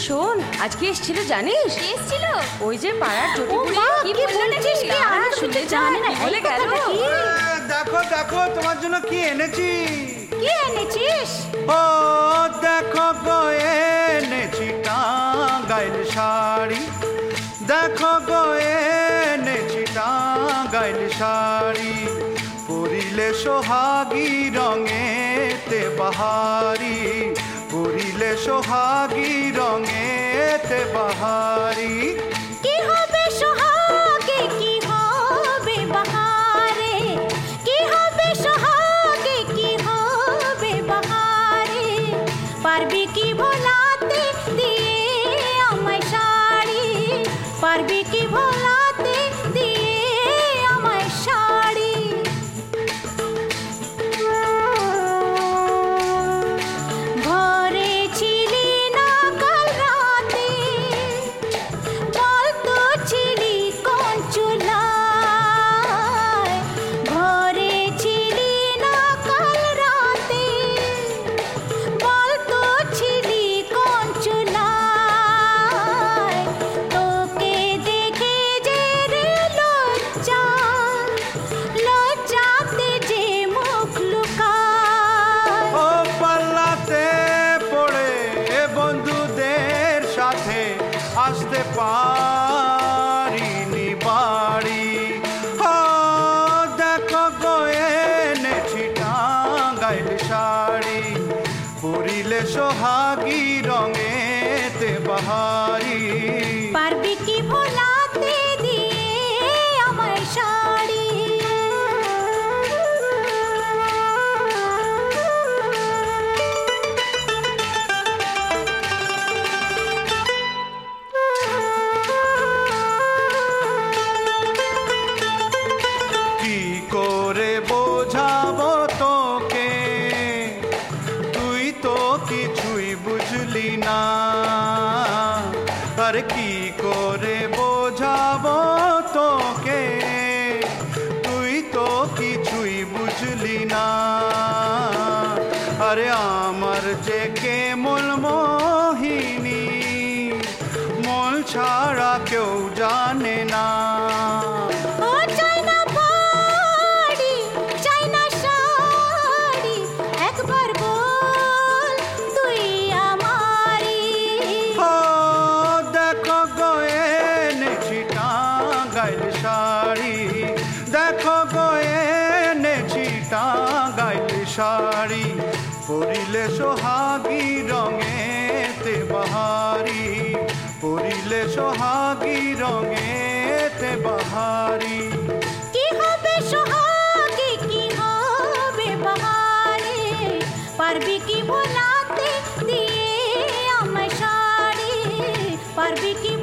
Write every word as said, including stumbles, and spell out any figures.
শোন, আজকে এসেছিল জানিস? এসেছিল ওই যে পাড়ার জ্যোতিপুরি। কি বলছিস? শুনতে জানি না বলে গেল। দেখো দেখো তোমার জন্য কি এনেছি। কি এনেছিস? ও দেখো গো এনেছি টাঙ্গাইল শাড়ি। দেখো গো এনেছি টাঙ্গাইল শাড়ি। পরিলে সোহাগী রঙেতে বাহারি। পরিলে সোহাগী রঙেতে বাহারি। কি হবে সোহাগে, কি হবে বাহারে, কি হবে সোহাগে, কি হবে বাহারে। পারবি কি ভোলাতে দিয়ে আমায় শাড়ি, পারবি কি ভোলাতে দিয়ে আমায় শাড়ি। ঘরে ছিলি না কাল রাতে, বল তো ছিলি কোন চুলায়। ঘরে ছিলি না কাল রাতে, বল তো ছিলি কোন চুলায়। তোকে দেখে যে রে লজ্জা, লজ্জাতে যে মুখ লুকায়। ও পাল্লাতে পড়ে বন্ধুদের সাথে আসতে পারিনি বাড়ি। ও দেখো গো এনেছি টাঙ্গাইল শাড়ি। পরিলে সোহাগী রঙেতে বাহারি। পারবি কি ভোলাতে দিয়ে আমায় শাড়ি। কি করে বোঝাবো তোকে, তুই তো কিছুই বুঝলি না। আর কি করে বোঝাবো তোকে, তুই তো কিছুই বুঝলি না। আরে আমার যে কেমন মোহিনী, মন ছাড়া কেউ জানে না। ও চাই না বাড়ি, চাই না শাড়ি, একবার বল তুই আমারি। ও দেখো গো এনেছি টাঙ্গাইল শাড়ি। দেখো গো এনেছি টাঙ্গাইল শাড়ি। পরিলে সোহাগী রঙেতে বাহারি। পরিলে সোহাগী রঙেতে বাহারি। কি হবে সোহাগে, কি হবে বাহারে। পারবি কি ভোলাতে দিয়ে আমায় শাড়ি, পারবি কি